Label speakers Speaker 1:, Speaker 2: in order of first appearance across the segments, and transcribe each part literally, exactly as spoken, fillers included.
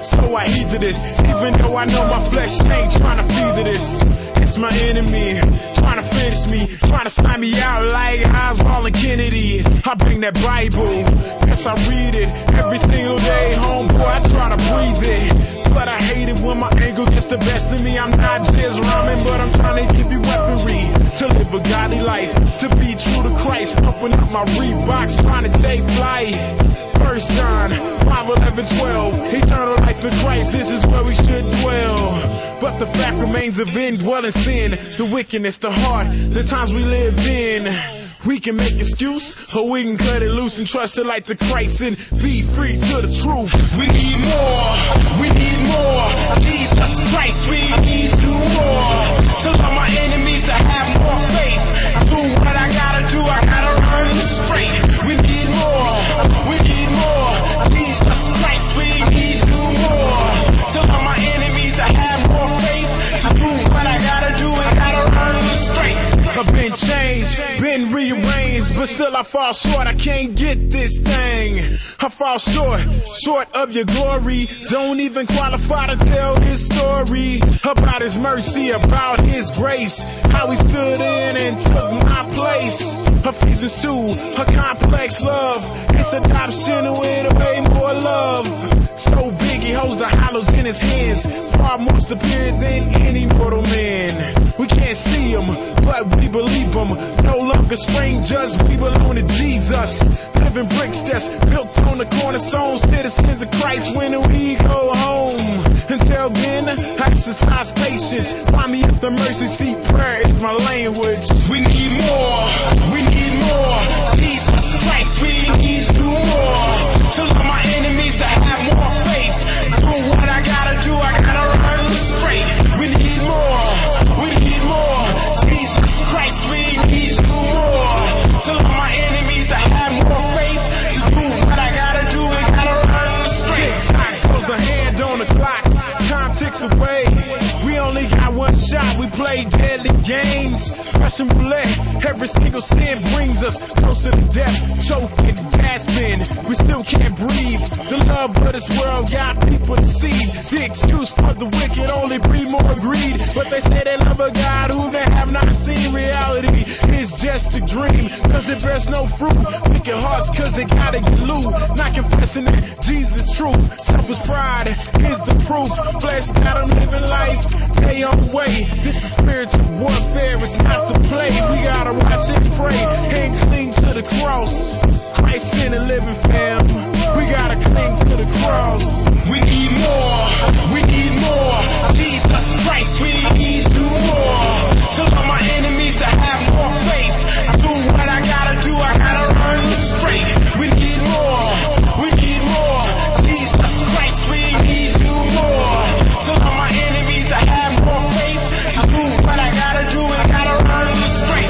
Speaker 1: So I heed to this, even though I know my flesh ain't trying to feed to this. It's my enemy, trying to finish me, trying to snipe me out like Oswald and Kennedy. I bring that Bible, yes I read it every single day, homeboy, I try to breathe it. But I hate it when my anger gets the best of me. I'm not just rhyming, but I'm trying to give you weaponry to live a godly life, to be true to Christ, pumping up my Reeboks, trying to take flight. First John five, eleven, twelve, eternal life in Christ, this is where we should dwell. But the fact remains of indwelling sin, the wickedness, the heart, the times we live in. We can make excuse, or we can cut it loose and trust it like the Christ and be free to the truth.
Speaker 2: We need more, we need more. Jesus Christ, we need you more. To love my enemies, to have more faith. Do what I gotta do, I gotta earn the straight. We need more, we need more. Jesus Christ, we need you more. To love my enemies, to have more faith. To do what I gotta do, I gotta earn the straight.
Speaker 1: I've been changed, been rearranged, but still I fall short, I can't get this thing. I fall short, short of your glory. Don't even qualify to tell his story about his mercy, about his grace, how he stood in and took my place. Ephesians two, a complex love, it's adoption with way more love. So big he holds the hollows in his hands, far more superior than any mortal man. We can't see him, but we believe him. No longer strangers, we belong to Jesus. Living bricks that's built on the cornerstones, citizens of Christ when we go home. Until then, I exercise patience. Find me at the mercy seat, prayer is my language.
Speaker 2: We need more, we need more. Jesus Christ, we need you more. To love my enemies, to have more faith. Do what I gotta do, I gotta earn the straight. We need more, we need more. Jesus Christ, we need you more. To love my enemies, to have more faith. To do what I gotta do, I gotta earn the straight.
Speaker 1: Close the hand on the clock, time ticks away. We only got one shot, we play deadly games. Russian roulette, every single sin brings us closer to death. Choking, gasping, we still can't breathe. The love of this world got people deceived. The excuse for the wicked only breed more greed. But they say they love a God who they have not seen. Reality is just a dream, cause it bears no fruit. Wicked hearts cause they gotta get loot. Not confessing that Jesus is truth. Selfish pride is the proof. Flesh got 'em living life their own way. This is spiritual warfare, it's not the play. We gotta watch and pray and cling to the cross. Christ in the living fam, we gotta cling to the cross.
Speaker 2: We need more, we need more. Jesus Christ, we need you more. To love my enemies, to have more faith. Do what I gotta do, I gotta earn the straight. We need more, we need more. Jesus Christ, we need you more. To love my enemies, to have more faith. To do what I gotta do, I gotta earn the straight.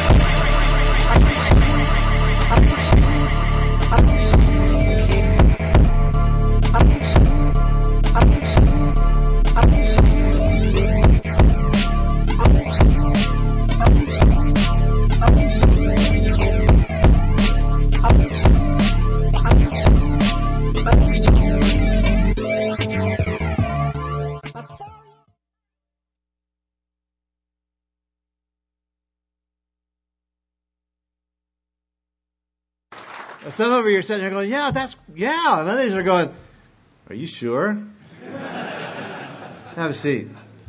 Speaker 3: Some of you are sitting there going, yeah, that's, yeah. And others are going, are you sure? Have a seat.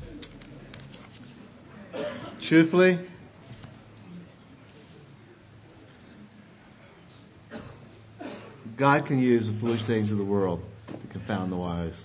Speaker 3: Truthfully, God can use the foolish things of the world to confound the wise.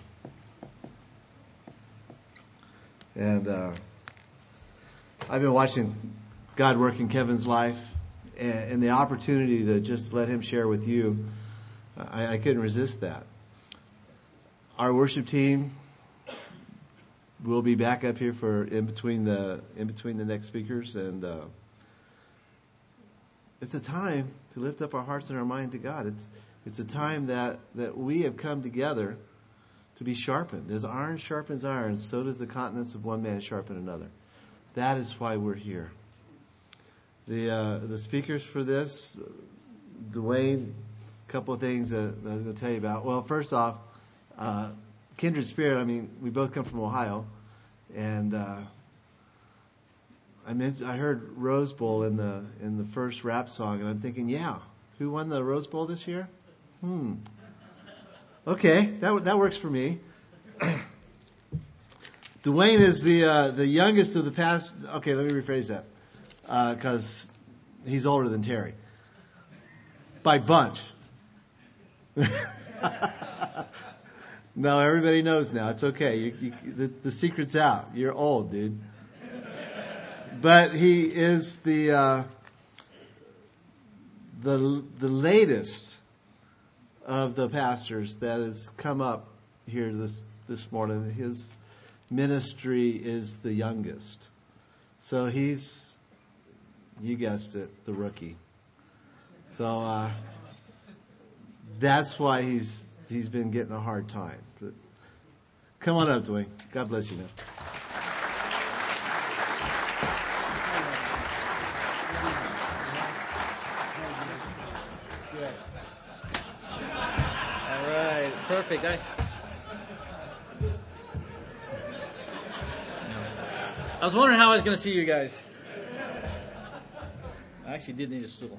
Speaker 3: And uh, I've been watching God work in Kevin's life, and, and the opportunity to just let him share with you, I, I couldn't resist that. Our worship team will be back up here for in between the in between the next speakers, and uh, it's a time to lift up our hearts and our mind to God. It's it's a time that, that we have come together to be sharpened. As iron sharpens iron, so does the countenance of one man sharpen another. That is why we're here. The uh, the speakers for this, Dwayne, a couple of things that, that I was going to tell you about. Well, first off, uh, kindred spirit. I mean, we both come from Ohio, and uh, I meant I heard Rose Bowl in the in the first rap song, and I'm thinking, yeah, who won the Rose Bowl this year? Hmm. Okay, that that works for me. Dwayne is the uh, the youngest of the past. Okay, let me rephrase that, because uh, he's older than Terry by bunch. No, everybody knows now. It's okay. You, you, the, the secret's out. You're old, dude. But he is the uh, the the latest of the pastors that has come up here this this morning. His ministry is the youngest, so he's, you guessed it, the rookie. So uh, that's why he's he's been getting a hard time. But come on up, Dwayne. God bless you now.
Speaker 4: All right, perfect. I, I was wondering how I was going to see you guys. I actually did need a stool.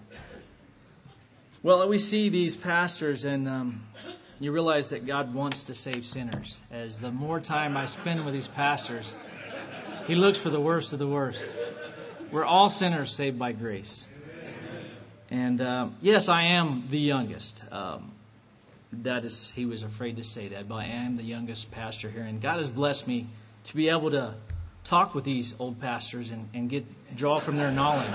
Speaker 4: Well, we see these pastors, and um, you realize that God wants to save sinners. As the more time I spend with these pastors, He looks for the worst of the worst. We're all sinners saved by grace. And um, yes, I am the youngest. Um, that is, he was afraid to say that, but I am the youngest pastor here. And God has blessed me to be able to talk with these old pastors and, and get draw from their knowledge.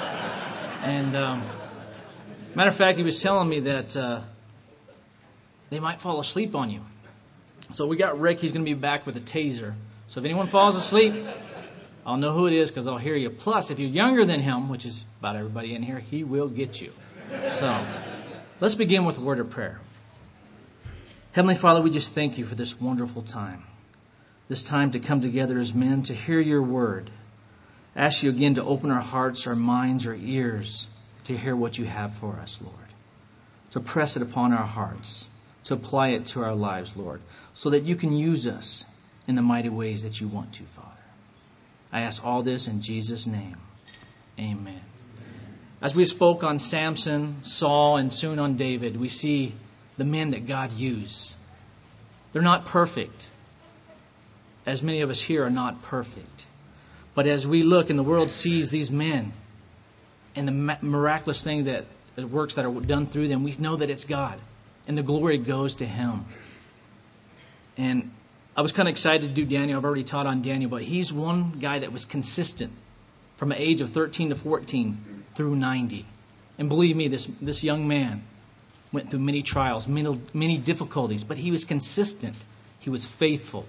Speaker 4: And um, matter of fact, he was telling me that uh, they might fall asleep on you. So we got Rick. He's going to be back with a taser. So if anyone falls asleep, I'll know who it is because I'll hear you. Plus, if you're younger than him, which is about everybody in here, he will get you. So let's begin with a word of prayer. Heavenly Father, we just thank you for this wonderful time. This time to come together as men to hear your word. I ask you again to open our hearts, our minds, our ears to hear what you have for us, Lord. To press it upon our hearts. To apply it to our lives, Lord. So that you can use us in the mighty ways that you want to, Father. I ask all this in Jesus' name. Amen. As we spoke on Samson, Saul, and soon on David, we see the men that God used. They're not perfect. As many of us here are not perfect. But as we look and the world sees these men and the miraculous thing that the works that are done through them, we know that it's God. And the glory goes to Him. And I was kind of excited to do Daniel. I've already taught on Daniel, but he's one guy that was consistent from the age of thirteen to fourteen through ninety. And believe me, this this young man went through many trials, many, many difficulties, but he was consistent. He was faithful.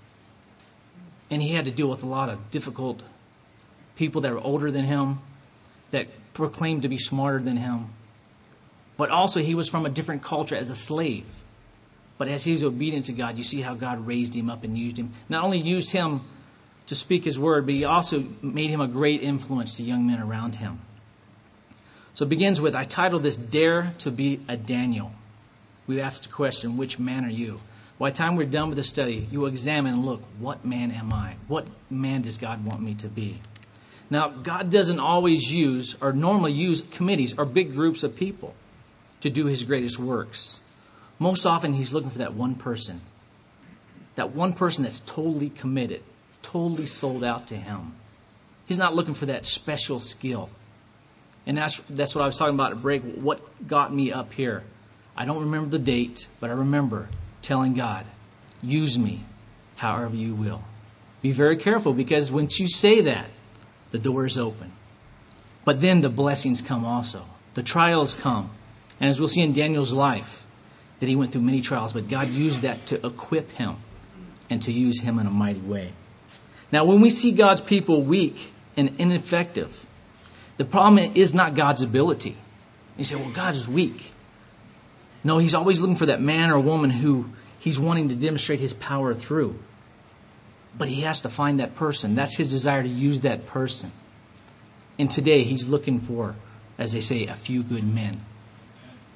Speaker 4: And he had to deal with a lot of difficult people that were older than him, that proclaimed to be smarter than him. But also he was from a different culture as a slave. But as he was obedient to God, you see how God raised him up and used him. Not only used him to speak His word, but He also made him a great influence to young men around him. So it begins with, I titled this, Dare to be a Daniel. We asked the question, which man are you? By the time we're done with the study, you examine and look, what man am I? What man does God want me to be? Now, God doesn't always use or normally use committees or big groups of people to do His greatest works. Most often He's looking for that one person. That one person that's totally committed, totally sold out to Him. He's not looking for that special skill. And that's that's what I was talking about at break. What got me up here? I don't remember the date, but I remember telling God, use me however you will. Be very careful, because once you say that, the door is open. But then the blessings come also. The trials come. And as we'll see in Daniel's life, that he went through many trials, but God used that to equip him and to use him in a mighty way. Now, when we see God's people weak and ineffective, the problem is not God's ability. You say, well, God is weak. No, He's always looking for that man or woman who He's wanting to demonstrate His power through. But He has to find that person. That's His desire, to use that person. And today He's looking for, as they say, a few good men.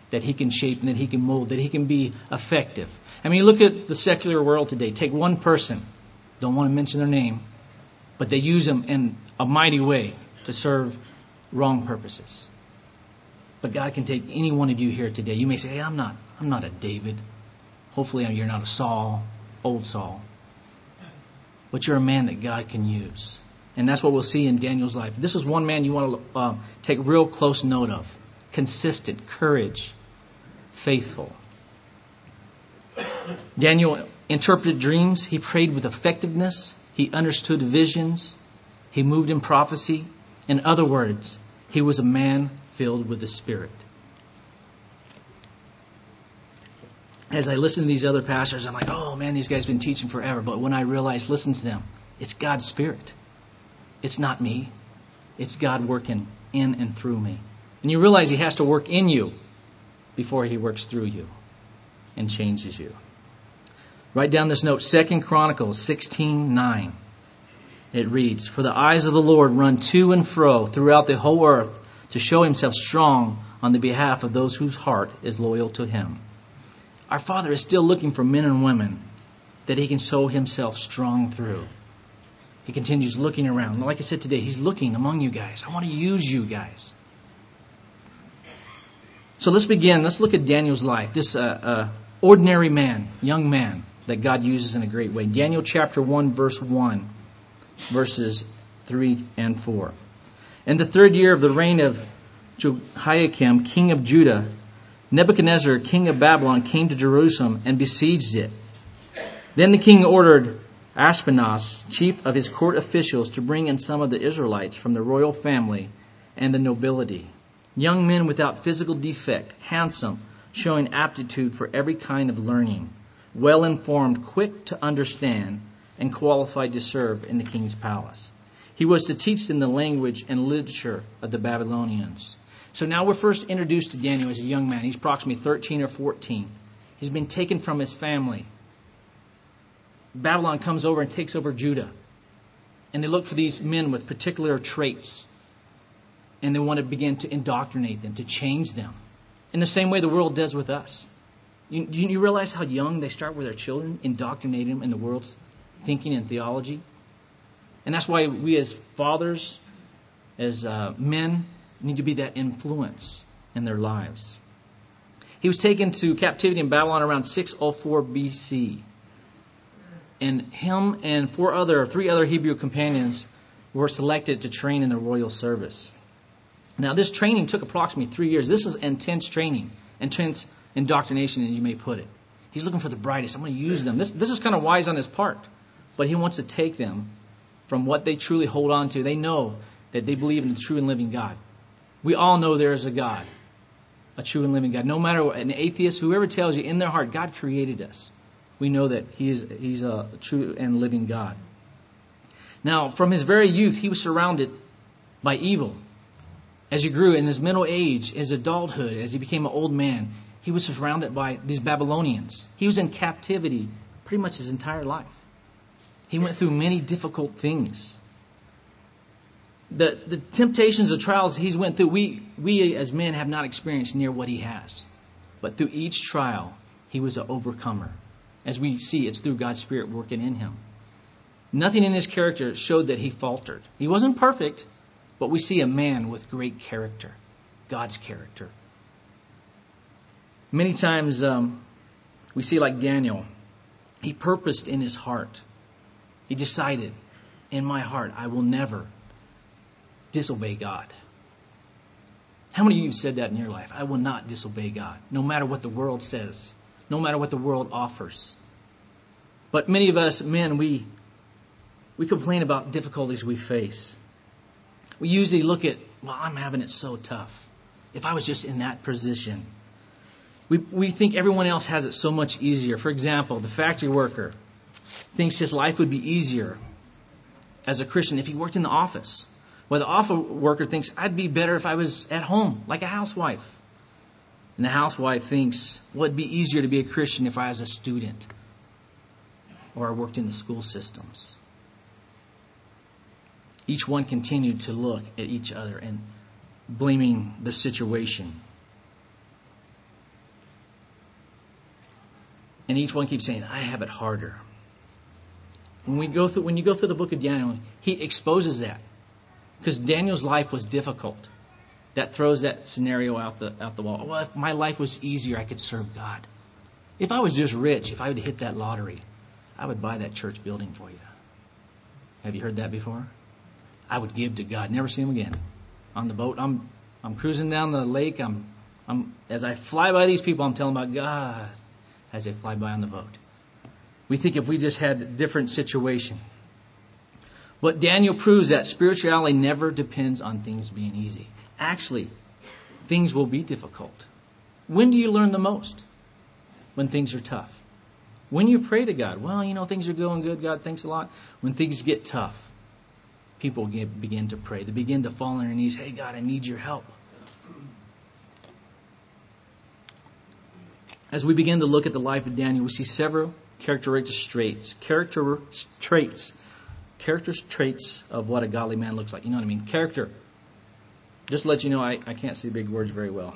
Speaker 4: that he can shape and that he can mold, that he can be effective. I mean, look at the secular world today. Take one person, don't want to mention their name, but they use them in a mighty way to serve wrong purposes. But God can take any one of you here today. You may say, hey, I'm not, I'm not a David. Hopefully you're not a Saul, old Saul. But you're a man that God can use. And that's what we'll see in Daniel's life. This is one man you want to uh, take real close note of. Consistent, courage, faithful. Daniel interpreted dreams. He prayed with effectiveness. He understood visions. He moved in prophecy. In other words, he was a man filled with the Spirit. As I listen to these other pastors, I'm like, oh man, these guys have been teaching forever. But when I realize, listen to them, it's God's Spirit. It's not me. It's God working in and through me. And you realize He has to work in you before He works through you and changes you. Write down this note, Second Chronicles sixteen nine. It reads, for the eyes of the Lord run to and fro throughout the whole earth to show Himself strong on the behalf of those whose heart is loyal to Him. Our Father is still looking for men and women that He can show Himself strong through. He continues looking around. Like I said today, He's looking among you guys. I want to use you guys. So let's begin. Let's look at Daniel's life. This uh, uh, ordinary man, young man that God uses in a great way. Daniel chapter one, verse one, verses three and four. In the third year of the reign of Jehoiakim, king of Judah, Nebuchadnezzar, king of Babylon, came to Jerusalem and besieged it. Then the king ordered Ashpenaz, chief of his court officials, to bring in some of the Israelites from the royal family and the nobility. Young men without physical defect, handsome, showing aptitude for every kind of learning, well-informed, quick to understand, and qualified to serve in the king's palace. He was to teach them the language and literature of the Babylonians. So now we're first introduced to Daniel as a young man. He's approximately thirteen or fourteen. He's been taken from his family. Babylon comes over and takes over Judah. And they look for these men with particular traits. And they want to begin to indoctrinate them, to change them. In the same way the world does with us. You, do you realize how young they start with their children, indoctrinating them in the world's thinking and theology? And that's why we as fathers, as uh, men, need to be that influence in their lives. He was taken to captivity in Babylon around six oh four B C. And him and four other, three other Hebrew companions were selected to train in the royal service. Now, this training took approximately three years. This is intense training, intense indoctrination, as you may put it. He's looking for the brightest. I'm going to use them. This, this is kind of wise on his part, but he wants to take them from what they truly hold on to. They know that they believe in the true and living God. We all know there is a God, a true and living God. No matter what, an atheist, whoever tells you in their heart, God created us. We know that he is, He's a true and living God. Now, from his very youth, he was surrounded by evil. As he grew in his middle age, his adulthood, as he became an old man, he was surrounded by these Babylonians. He was in captivity pretty much his entire life. He went through many difficult things. The, the temptations, the trials he's went through, we, we as men have not experienced near what he has. But through each trial, he was an overcomer. As we see, it's through God's Spirit working in him. Nothing in his character showed that he faltered. He wasn't perfect, but we see a man with great character, God's character. Many times um, we see like Daniel, he purposed in his heart. He decided, in my heart, I will never disobey God. How many of you have said that in your life? I will not disobey God, no matter what the world says, no matter what the world offers. But many of us men, we we complain about difficulties we face. We usually look at, well, I'm having it so tough. If I was just in that position. We we think everyone else has it so much easier. For example, the factory worker thinks his life would be easier as a Christian if he worked in the office. Well, the office worker thinks, I'd be better if I was at home, like a housewife. And the housewife thinks, well, it'd be easier to be a Christian if I was a student or I worked in the school systems. Each one continued to look at each other and blaming the situation. And each one keeps saying, I have it harder. When we go through, when you go through the book of Daniel, he exposes that. Because Daniel's life was difficult. That throws that scenario out the out the wall. Well, if my life was easier, I could serve God. If I was just rich, if I would hit that lottery, I would buy that church building for you. Have you heard that before? I would give to God. Never see him again. On the boat, I'm I'm cruising down the lake. I'm I'm as I fly by these people, I'm telling about God as they fly by on the boat. We think if we just had a different situation. But Daniel proves that spirituality never depends on things being easy. Actually, things will be difficult. When do you learn the most? When things are tough. When you pray to God, well, you know, things are going good, God, thanks a lot. When things get tough, people get, begin to pray. They begin to fall on their knees. Hey, God, I need your help. As we begin to look at the life of Daniel, we see several characteristic traits. Character traits. Character traits of what a godly man looks like. You know what I mean? Character. Just to let you know, I, I can't see big words very well.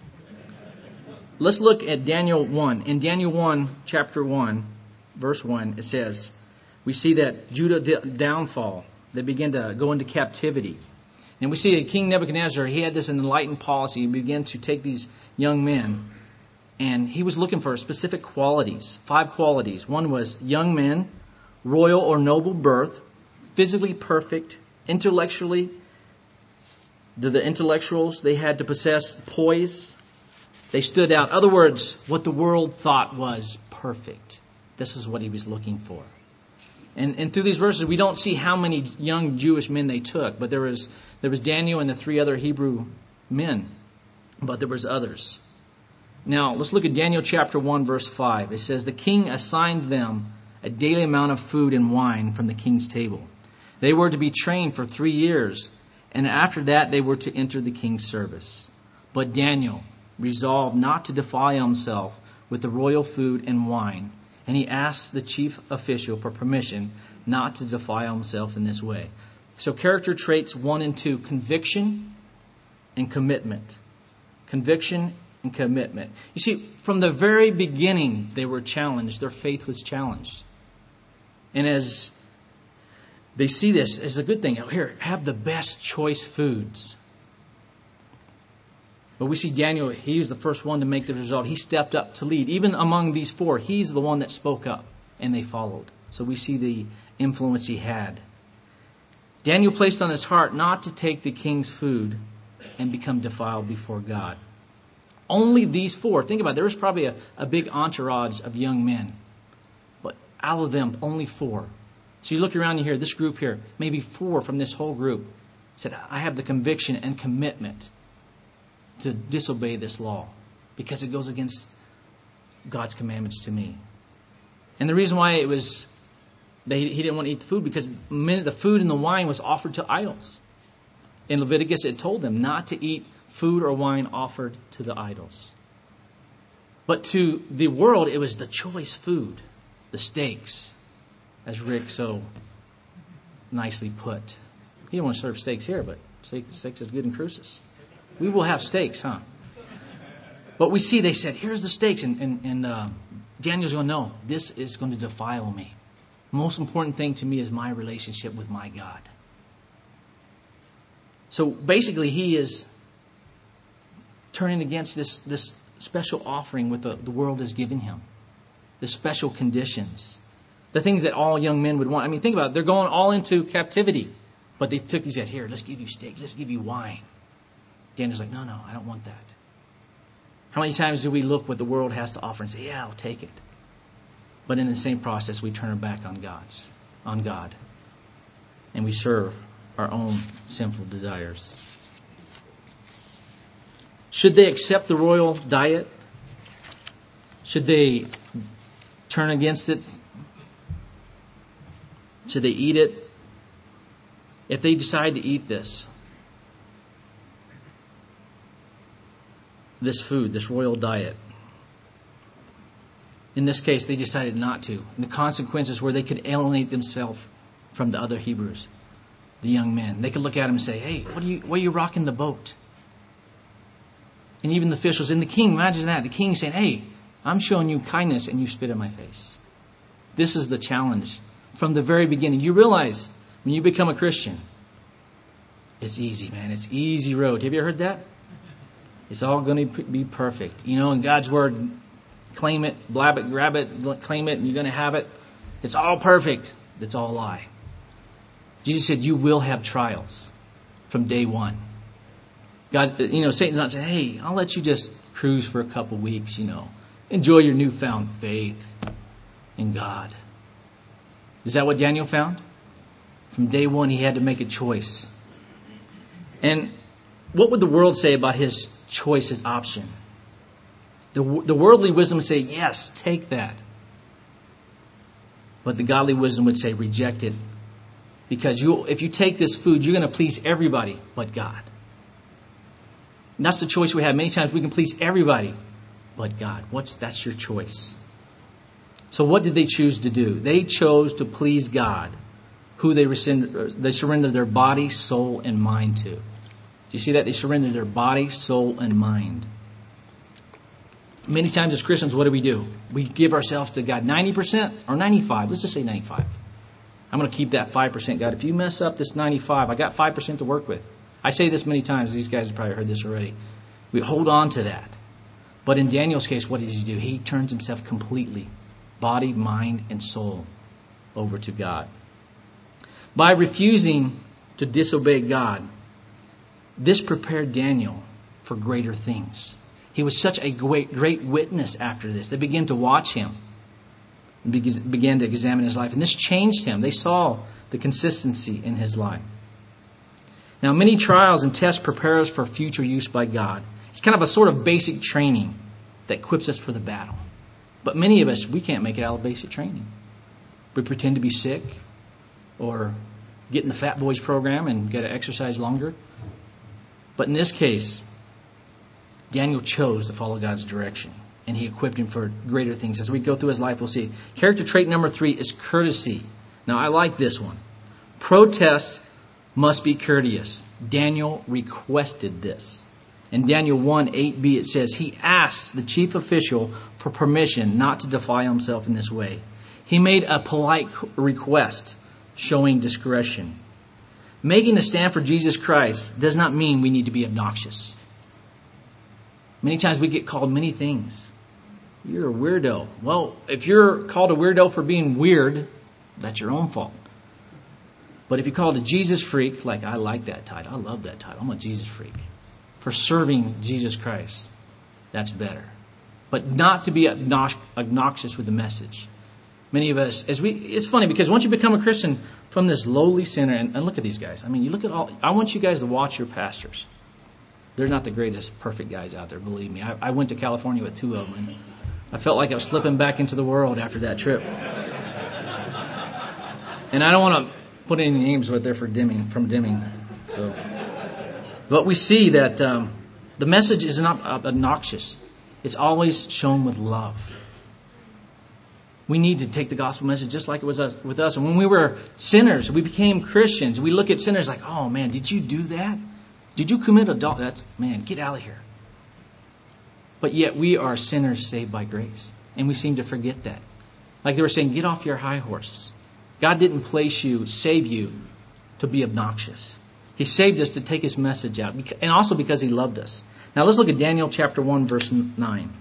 Speaker 4: Let's look at Daniel one. In Daniel one, chapter one, verse one, it says, we see that Judah downfall. They begin to go into captivity. And we see that King Nebuchadnezzar, he had this enlightened policy. He began to take these young men, and he was looking for specific qualities, five qualities. One was young men, royal or noble birth, physically perfect, intellectually. The, the intellectuals, they had to possess poise. They stood out. In other words, what the world thought was perfect. This is what he was looking for. And, and through these verses, we don't see how many young Jewish men they took, but there was there was Daniel and the three other Hebrew men, but there was others. Now, let's look at Daniel chapter one, verse five. It says, the king assigned them a daily amount of food and wine from the king's table. They were to be trained for three years, and after that they were to enter the king's service. But Daniel resolved not to defile himself with the royal food and wine, and he asked the chief official for permission not to defile himself in this way. So character traits one and two, conviction and commitment. Conviction and commitment. You see, from the very beginning they were challenged. Their faith was challenged. And as they see this as a good thing, here, have the best choice foods. But we see Daniel, he was the first one to make the resolve. He stepped up to lead. Even among these four, he's the one that spoke up, and they followed. So we see the influence he had. Daniel placed on his heart not to take the king's food and become defiled before God. Only these four. Think about it. There was probably a, a big entourage of young men. But out of them, only four. So you look around and you hear this group here, maybe four from this whole group said, I have the conviction and commitment to disobey this law because it goes against God's commandments to me. And the reason why it was, they, he didn't want to eat the food because the food and the wine was offered to idols. In Leviticus, it told them not to eat food or wine offered to the idols. But to the world, it was the choice food, the steaks, as Rick so nicely put. He didn't want to serve steaks here, but steaks is good in Cruces. We will have steaks, huh? But we see they said, here's the steaks. And, and, and uh, Daniel's going, no, this is going to defile me. The most important thing to me is my relationship with my God. So basically he is turning against this, this special offering what the, the world has given him. The special conditions. The things that all young men would want. I mean, think about it. They're going all into captivity. But they took these guys, here, let's give you steak, let's give you wine. Daniel's like, no, no, I don't want that. How many times do we look what the world has to offer and say, yeah, I'll take it. But in the same process, we turn our back on God's, on God. And we serve our own sinful desires. Should they accept the royal diet? Should they turn against it? Should they eat it? If they decide to eat this, this food, this royal diet, in this case, they decided not to. And the consequences were they could alienate themselves from the other Hebrews, the young men. They could look at them and say, hey, what are you, why are you rocking the boat? And even the officials and the king, imagine that. The king saying, hey, I'm showing you kindness and you spit in my face. This is the challenge from the very beginning. You realize when you become a Christian, it's easy, man. It's easy road. Have you ever heard that? It's all going to be perfect. You know, in God's Word, claim it, blab it, grab it, claim it, and you're going to have it. It's all perfect. It's all a lie. Jesus said you will have trials from day one. God, you know, Satan's not saying, hey, I'll let you just cruise for a couple weeks, you know. Enjoy your newfound faith in God. Is that what Daniel found? From day one, he had to make a choice. And what would the world say about his choice, his option? The, the worldly wisdom would say, yes, take that. But the godly wisdom would say, reject it. Because you, if you take this food, you're going to please everybody but God. And that's the choice we have. Many times we can please everybody but God. What's that's your choice. So what did they choose to do? They chose to please God, who they, rescind, they surrendered their body, soul, and mind to. Do you see that? They surrendered their body, soul, and mind. Many times as Christians, what do we do? We give ourselves to God ninety percent or ninety-five. Let's just say ninety-five. I'm going to keep that five percent. God, if you mess up this ninety-five, I got five percent to work with. I say this many times. These guys have probably heard this already. We hold on to that. But in Daniel's case, what does he do? He turns himself completely, body, mind, and soul, over to God. By refusing to disobey God, this prepared Daniel for greater things. He was such a great, great witness after this. They began to watch him and began to examine his life. And this changed him. They saw the consistency in his life. Now, many trials and tests prepare us for future use by God. It's kind of a sort of basic training that equips us for the battle. But many of us, we can't make it out of basic training. We pretend to be sick or get in the Fat Boys program and get to exercise longer. But in this case, Daniel chose to follow God's direction, and he equipped him for greater things. As we go through his life, we'll see. Character trait number three is courtesy. Now, I like this one. Protest must be courteous. Daniel requested this. In Daniel one eight b, it says, he asked the chief official for permission not to defile himself in this way. He made a polite request, showing discretion. Making a stand for Jesus Christ does not mean we need to be obnoxious. Many times we get called many things. You're a weirdo. Well, if you're called a weirdo for being weird, that's your own fault. But if you're called a Jesus freak, like I like that title. I love that title. I'm a Jesus freak. For serving Jesus Christ, that's better. But not to be obnoxious with the message. Many of us, as we, it's funny because once you become a Christian from this lowly sinner, and, and look at these guys. I mean, you look at all, I want you guys to watch your pastors. They're not the greatest perfect guys out there, believe me. I, I went to California with two of them, and I felt like I was slipping back into the world after that trip. And I don't want to put any names right there for Deming, from Deming. So, but we see that um, the message is not obnoxious. It's always shown with love. We need to take the gospel message just like it was us, with us. And when we were sinners, we became Christians. We look at sinners like, oh man, did you do that? Did you commit adultery? That's, man, get out of here. But yet we are sinners saved by grace. And we seem to forget that. Like they were saying, get off your high horse. God didn't place you, save you, to be obnoxious. He saved us to take His message out. And also because He loved us. Now let's look at Daniel chapter one, verse nine.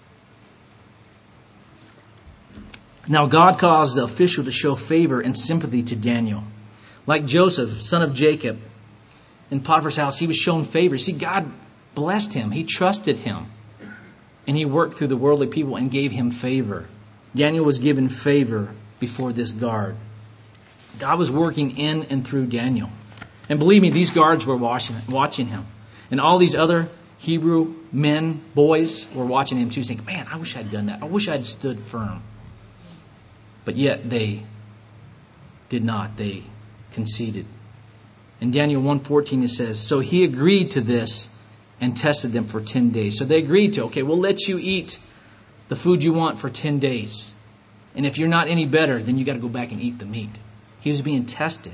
Speaker 4: Now God caused the official to show favor and sympathy to Daniel. Like Joseph, son of Jacob, in Potiphar's house, he was shown favor. See, God blessed him. He trusted him. And He worked through the worldly people and gave him favor. Daniel was given favor before this guard. God was working in and through Daniel. And believe me, these guards were watching, watching him. And all these other Hebrew men, boys, were watching him too, saying, man, I wish I'd done that. I wish I'd stood firm. But yet they did not. They conceded. In Daniel one fourteen it says, so he agreed to this and tested them for ten days. So they agreed to, okay, we'll let you eat the food you want for ten days. And if you're not any better, then you got to go back and eat the meat. He was being tested.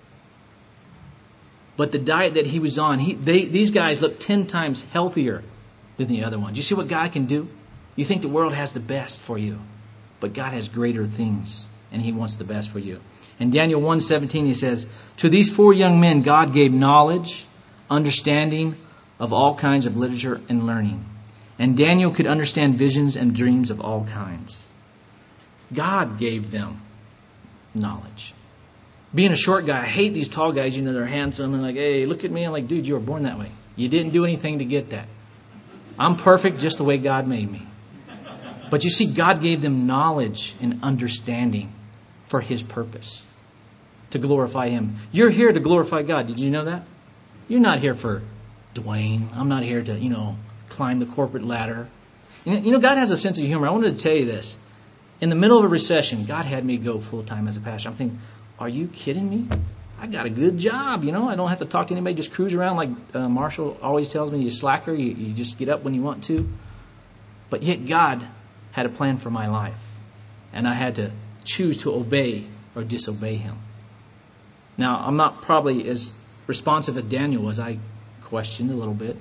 Speaker 4: But the diet that he was on, he, they, these guys looked ten times healthier than the other ones. You see what God can do? You think the world has the best for you, but God has greater things, and He wants the best for you. In Daniel one seventeen, he says, to these four young men, God gave knowledge, understanding of all kinds of literature and learning. And Daniel could understand visions and dreams of all kinds. God gave them knowledge. Being a short guy, I hate these tall guys, you know, they're handsome and like, hey, look at me. I'm like, dude, you were born that way. You didn't do anything to get that. I'm perfect just the way God made me. But you see, God gave them knowledge and understanding for His purpose, to glorify Him. You're here to glorify God. Did you know that? You're not here for Dwayne. I'm not here to, you know, climb the corporate ladder. You know, God has a sense of humor. I wanted to tell you this. In the middle of a recession, God had me go full-time as a pastor. I'm thinking, are you kidding me? I got a good job, you know. I don't have to talk to anybody. Just cruise around like uh, Marshall always tells me. You slacker. You, you just get up when you want to. But yet God had a plan for my life. And I had to choose to obey or disobey Him. Now, I'm not probably as responsive as Daniel was. I questioned a little bit.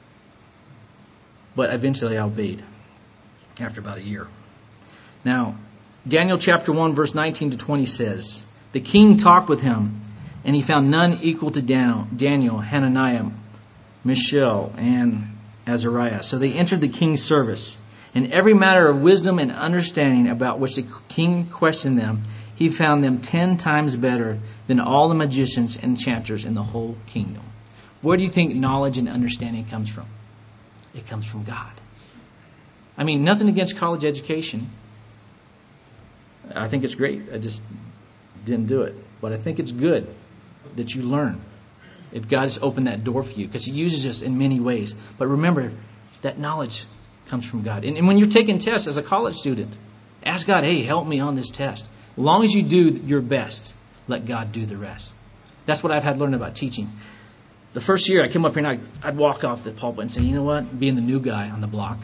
Speaker 4: But eventually I obeyed after about a year. Now, Daniel chapter one, verse nineteen to twenty says, the king talked with him, and he found none equal to Daniel, Daniel, Hananiah, Mishael, and Azariah. So they entered the king's service. In every matter of wisdom and understanding about which the king questioned them, he found them ten times better than all the magicians and enchanters in the whole kingdom. Where do you think knowledge and understanding comes from? It comes from God. I mean, nothing against college education. I think it's great. I just didn't do it. But I think it's good that you learn if God has opened that door for you, because He uses us in many ways. But remember, that knowledge comes from God. And, and when you're taking tests as a college student, ask God, hey, help me on this test. As long as you do your best, let God do the rest. That's what I've had learned about teaching. The first year I came up here and I'd, I'd walk off the pulpit and say, you know what? Being the new guy on the block,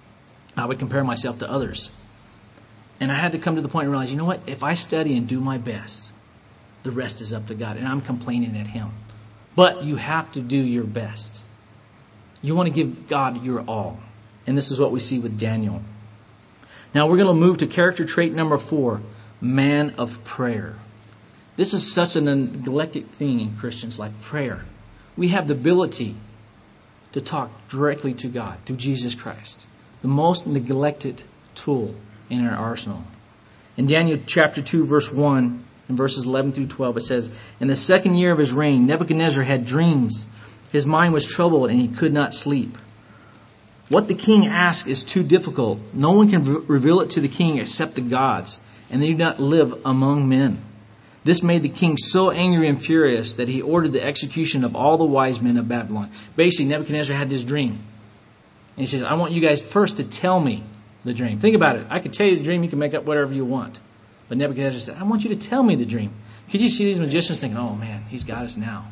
Speaker 4: I would compare myself to others. And I had to come to the point and realize, you know what? If I study and do my best, the rest is up to God. And I'm complaining at Him. But you have to do your best. You want to give God your all. And this is what we see with Daniel. Now we're going to move to character trait number four, man of prayer. This is such a neglected thing in Christians, like prayer. We have the ability to talk directly to God through Jesus Christ. The most neglected tool in our arsenal. In Daniel chapter two, verse one, and verses eleven through twelve, it says, in the second year of his reign, Nebuchadnezzar had dreams. His mind was troubled and he could not sleep. What the king asked is too difficult. No one can re- reveal it to the king except the gods, and they do not live among men. This made the king so angry and furious that he ordered the execution of all the wise men of Babylon. Basically, Nebuchadnezzar had this dream. And he says, I want you guys first to tell me the dream. Think about it. I could tell you the dream. You can make up whatever you want. But Nebuchadnezzar said, I want you to tell me the dream. Could you see these magicians thinking, oh man, he's got us now.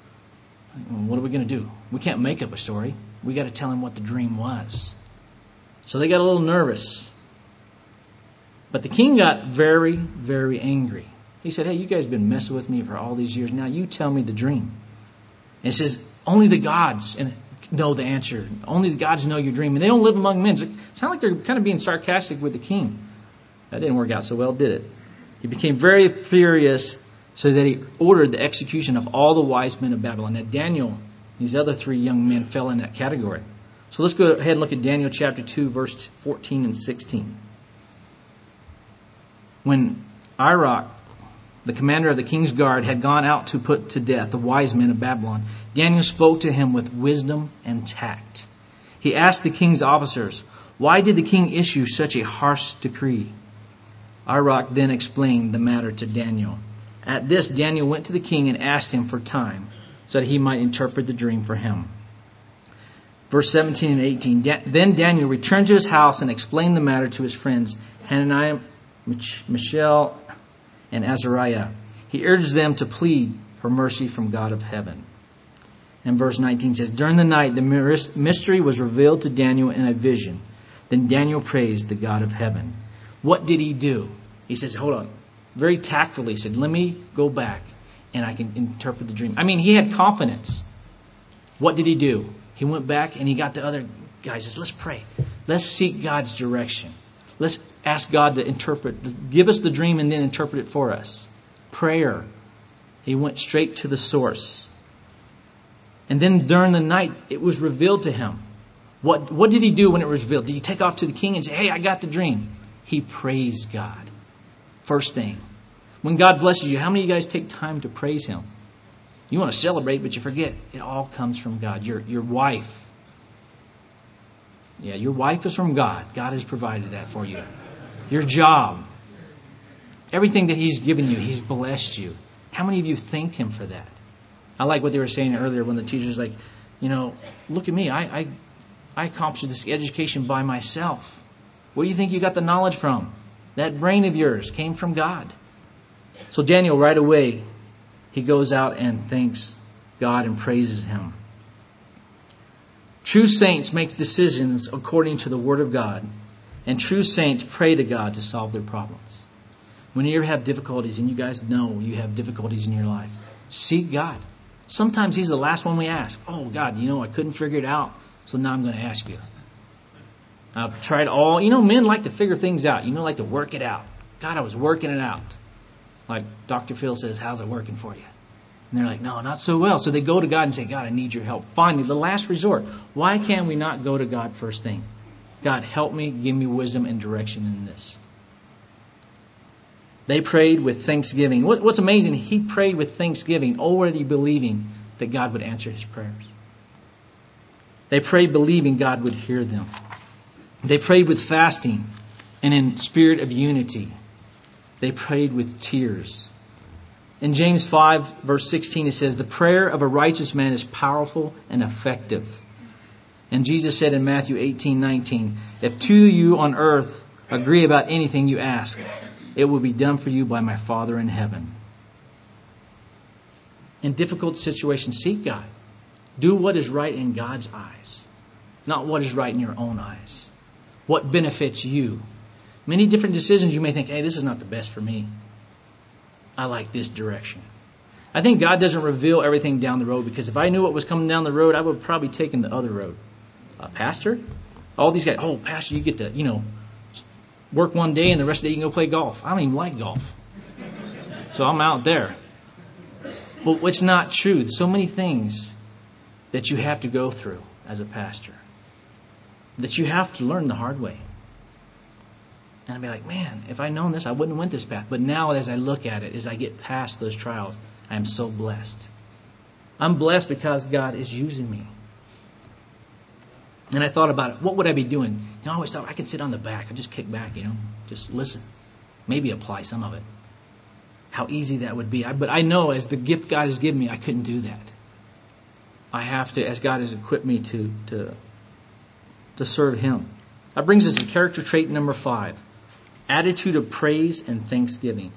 Speaker 4: What are we going to do? We can't make up a story. We got to tell him what the dream was. So they got a little nervous. But the king got very, very angry. He said, hey, you guys have been messing with me for all these years. Now you tell me the dream. And it says, only the gods know the answer. Only the gods know your dream. And they don't live among men. It sounds like they're kind of being sarcastic with the king. That didn't work out so well, did it? He became very furious, so that he ordered the execution of all the wise men of Babylon. Now Daniel, these other three young men fell in that category. So let's go ahead and look at Daniel chapter two, verse fourteen and sixteen. When Arioch, the commander of the king's guard, had gone out to put to death the wise men of Babylon, Daniel spoke to him with wisdom and tact. He asked the king's officers, why did the king issue such a harsh decree? Arioch then explained the matter to Daniel. At this, Daniel went to the king and asked him for time, so that he might interpret the dream for him. Verse seventeen and eighteen. Then Daniel returned to his house and explained the matter to his friends, Hananiah, Mishael, and Azariah. He urged them to plead for mercy from God of heaven. And verse nineteen says, during the night the mystery was revealed to Daniel in a vision. Then Daniel praised the God of heaven. What did he do? He says, hold on. Very tactfully, he said, let me go back and I can interpret the dream. I mean, he had confidence. What did he do? He went back and he got the other guys, is let's pray. Let's seek God's direction. Let's ask God to interpret, give us the dream and then interpret it for us. Prayer. He went straight to the source. And then during the night, it was revealed to him. What, what did he do when it was revealed? Did he take off to the king and say, hey, I got the dream? He praised God. First thing. When God blesses you, how many of you guys take time to praise Him? You want to celebrate, but you forget. It all comes from God. Your, your wife. Yeah, your wife is from God. God has provided that for you. Your job. Everything that He's given you, He's blessed you. How many of you thanked Him for that? I like what they were saying earlier when the teacher's like, you know, look at me. I, I, I accomplished this education by myself. Where do you think you got the knowledge from? That brain of yours came from God. So Daniel, right away, he goes out and thanks God and praises Him. True saints make decisions according to the Word of God. And true saints pray to God to solve their problems. When you have difficulties, and you guys know you have difficulties in your life, seek God. Sometimes He's the last one we ask. Oh, God, you know, I couldn't figure it out, so now I'm going to ask you. I've tried all... You know, men like to figure things out. You know, like to work it out. God, I was working it out. Like Doctor Phil says, how's it working for you? And they're like, no, not so well. So they go to God and say, God, I need your help. Finally, the last resort. Why can we not go to God first thing? God, help me, give me wisdom and direction in this. They prayed with thanksgiving. What, what's amazing, he prayed with thanksgiving, already believing that God would answer his prayers. They prayed believing God would hear them. They prayed with fasting and in spirit of unity. They prayed with tears. In James five, verse sixteen, it says, the prayer of a righteous man is powerful and effective. And Jesus said in Matthew eighteen, nineteen, if two of you on earth agree about anything you ask, it will be done for you by my Father in heaven. In difficult situations, seek God. Do what is right in God's eyes, not what is right in your own eyes. What benefits you? Many different decisions you may think, hey, this is not the best for me. I like this direction. I think God doesn't reveal everything down the road, because if I knew what was coming down the road, I would have probably taken the other road. Uh, pastor? All these guys, oh, pastor, you get to, you know, work one day and the rest of the day you can go play golf. I don't even like golf. So I'm out there. But it's not true. There's so many things that you have to go through as a pastor, that you have to learn the hard way. And I'd be like, man, if I'd known this, I wouldn't have went this path. But now as I look at it, as I get past those trials, I am so blessed. I'm blessed because God is using me. And I thought about it. What would I be doing? You know, I always thought I could sit on the back and just kick back, you know, just listen. Maybe apply some of it. How easy that would be. I, but I know as the gift God has given me, I couldn't do that. I have to, as God has equipped me to, to, to serve Him. That brings us to character trait number five. Attitude of praise and thanksgiving.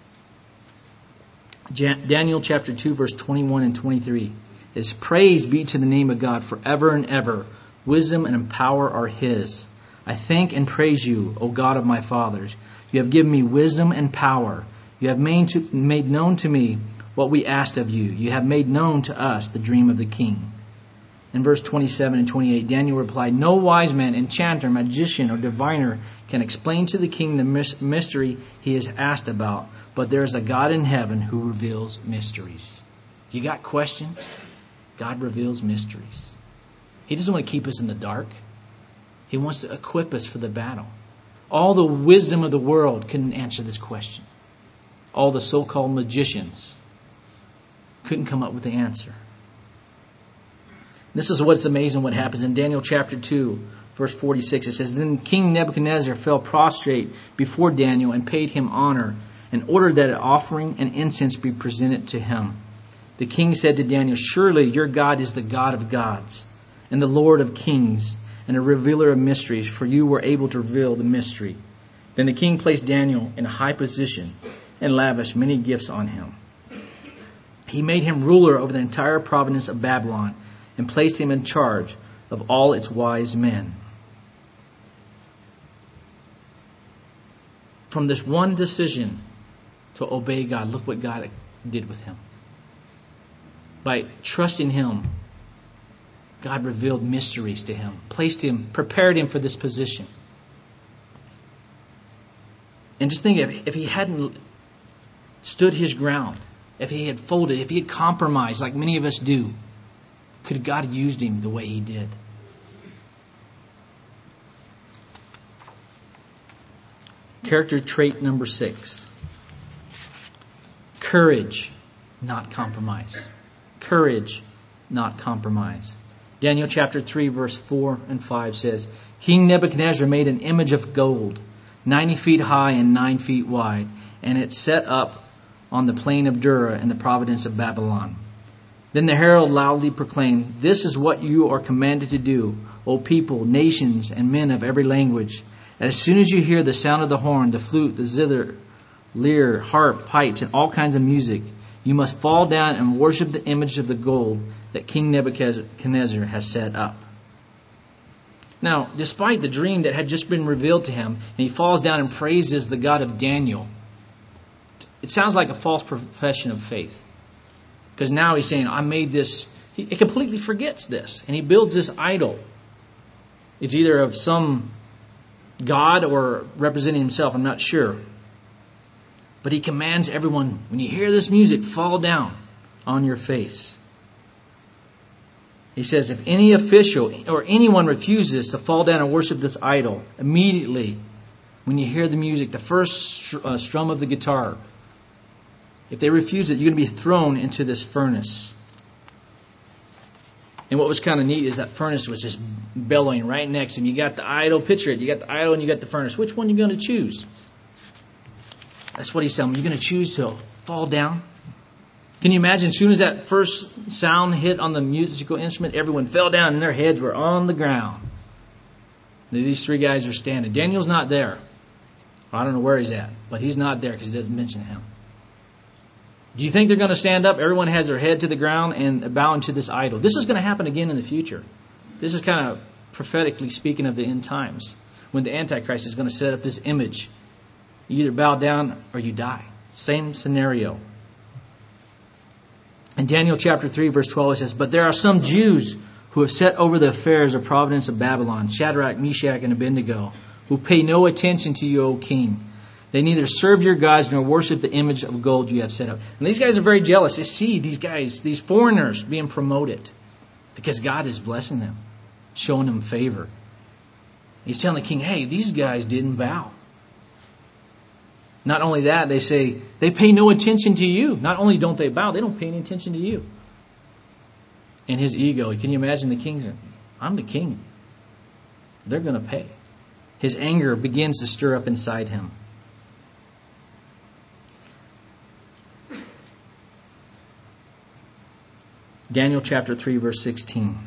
Speaker 4: Daniel chapter two, verse twenty-one and twenty-three is, praise be to the name of God forever and ever. Wisdom and power are His. I thank and praise you, O God of my fathers. You have given me wisdom and power. You have made, to, made known to me what we asked of you. You have made known to us the dream of the king. In verse twenty-seven and twenty-eight, Daniel replied, no wise man, enchanter, magician, or diviner can explain to the king the mystery he is asked about, but there is a God in heaven who reveals mysteries. You got questions? God reveals mysteries. He doesn't want to keep us in the dark. He wants to equip us for the battle. All the wisdom of the world couldn't answer this question. All the so-called magicians couldn't come up with the answer. This is what's amazing what happens in Daniel chapter two, verse forty-six. It says, then King Nebuchadnezzar fell prostrate before Daniel and paid him honor and ordered that an offering and incense be presented to him. The king said to Daniel, surely your God is the God of gods and the Lord of kings and a revealer of mysteries, for you were able to reveal the mystery. Then the king placed Daniel in a high position and lavished many gifts on him. He made him ruler over the entire province of Babylon and placed him in charge of all its wise men. From this one decision to obey God, look what God did with him. By trusting Him, God revealed mysteries to him, placed him, prepared him for this position. And just think, if, if he hadn't stood his ground, if he had folded, if he had compromised like many of us do, could God have used him the way he did? Character trait number six. Courage, not compromise. Courage, not compromise. Daniel chapter three, verse four and five says, King Nebuchadnezzar made an image of gold, ninety feet high and nine feet wide, and it set up on the plain of Dura in the province of Babylon. Then the herald loudly proclaimed, This is what you are commanded to do, O people, nations, and men of every language. As soon as you hear the sound of the horn, the flute, the zither, lyre, harp, pipes, and all kinds of music, you must fall down and worship the image of the gold that King Nebuchadnezzar has set up. Now, despite the dream that had just been revealed to him, and he falls down and praises the God of Daniel, it sounds like a false profession of faith. Because now he's saying, I made this. He completely forgets this. And he builds this idol. It's either of some God or representing himself, I'm not sure. But he commands everyone, when you hear this music, fall down on your face. He says, if any official or anyone refuses to fall down and worship this idol, immediately, when you hear the music, the first uh, strum of the guitar, if they refuse it, you're going to be thrown into this furnace. And what was kind of neat is that furnace was just bellowing right next to him. You got the idol, picture it. You got the idol and you got the furnace. Which one are you going to choose? That's what he's telling me. You're going to choose to fall down? Can you imagine, as soon as that first sound hit on the musical instrument, everyone fell down and their heads were on the ground. And these three guys are standing. Daniel's not there. I don't know where he's at, but he's not there because he doesn't mention him. Do you think they're going to stand up? Everyone has their head to the ground and bowing to this idol. This is going to happen again in the future. This is kind of prophetically speaking of the end times, when the Antichrist is going to set up this image. You either bow down or you die. Same scenario. In Daniel chapter three, verse twelve, it says, But there are some Jews who have set over the affairs of province of Babylon, Shadrach, Meshach, and Abednego, who pay no attention to you, O king. They neither serve your gods nor worship the image of gold you have set up. And these guys are very jealous. They see these guys, these foreigners being promoted because God is blessing them, showing them favor. He's telling the king, hey, these guys didn't bow. Not only that, they say, they pay no attention to you. Not only don't they bow, they don't pay any attention to you. And his ego, can you imagine the king saying, I'm the king. They're going to pay. His anger begins to stir up inside him. Daniel chapter three, verse sixteen.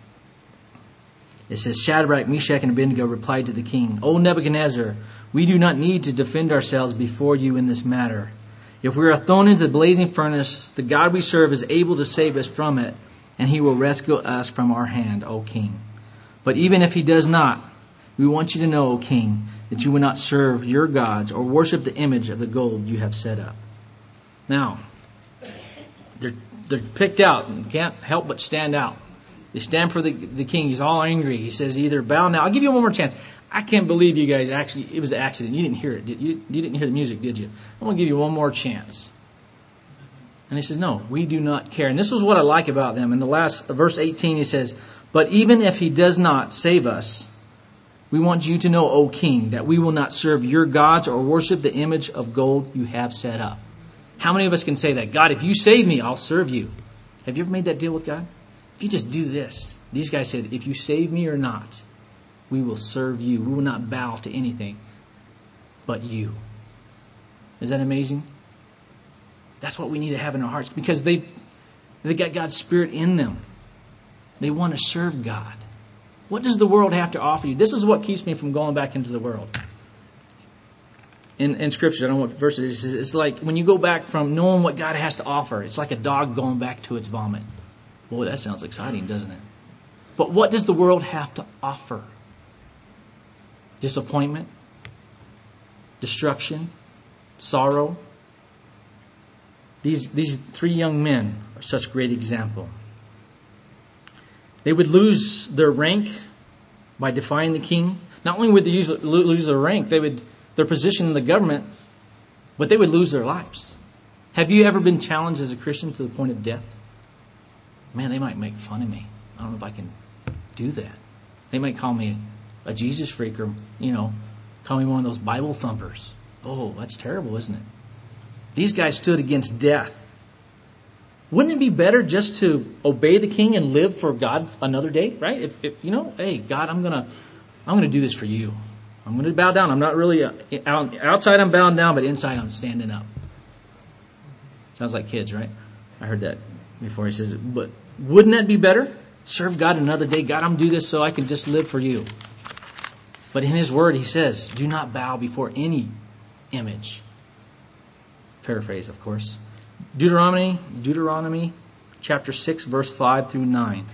Speaker 4: It says, Shadrach, Meshach, and Abednego replied to the king, O Nebuchadnezzar, we do not need to defend ourselves before you in this matter. If we are thrown into the blazing furnace, the God we serve is able to save us from it, and he will rescue us from our hand, O king. But even if he does not, we want you to know, O king, that you will not serve your gods or worship the image of the gold you have set up. Now, they're They're picked out and can't help but stand out. They stand for the, the king. He's all angry. He says, either bow now. I'll give you one more chance. I can't believe you guys actually, it was an accident. You didn't hear it. Did you? You didn't hear the music, did you? I'm going to give you one more chance. And he says, no, we do not care. And this is what I like about them. In the last, verse eighteen, he says, but even if he does not save us, we want you to know, O king, that we will not serve your gods or worship the image of gold you have set up. How many of us can say that? God, if you save me, I'll serve you. Have you ever made that deal with God? If you just do this. These guys said, if you save me or not, we will serve you. We will not bow to anything but you. Is that amazing? That's what we need to have in our hearts, because they, they got God's Spirit in them. They want to serve God. What does the world have to offer you? This is what keeps me from going back into the world. In, in Scripture, I don't know what verse it is. It's like when you go back from knowing what God has to offer. It's like a dog going back to its vomit. Boy, that sounds exciting, doesn't it? But what does the world have to offer? Disappointment, destruction, sorrow. These these three young men are such great example. They would lose their rank by defying the king. Not only would they use, lose their rank, they would their position in the government, but they would lose their lives. Have you ever been challenged as a Christian to the point of death? Man, they might make fun of me. I don't know if I can do that. They might call me a Jesus freak, or, you know, call me one of those Bible thumpers. Oh, that's terrible, isn't it? These guys stood against death. Wouldn't it be better just to obey the king and live for God another day, right? If, if you know, hey, God, I'm gonna, I'm gonna do this for you. I'm gonna bow down. I'm not really uh, out, outside. I'm bowing down, but inside I'm standing up. Sounds like kids, right? I heard that before. He says, but wouldn't that be better? Serve God another day. God, I'm gonna do this so I can just live for you. But in His Word, He says, do not bow before any image. Paraphrase, of course. Deuteronomy, Deuteronomy chapter six, verse five through nine.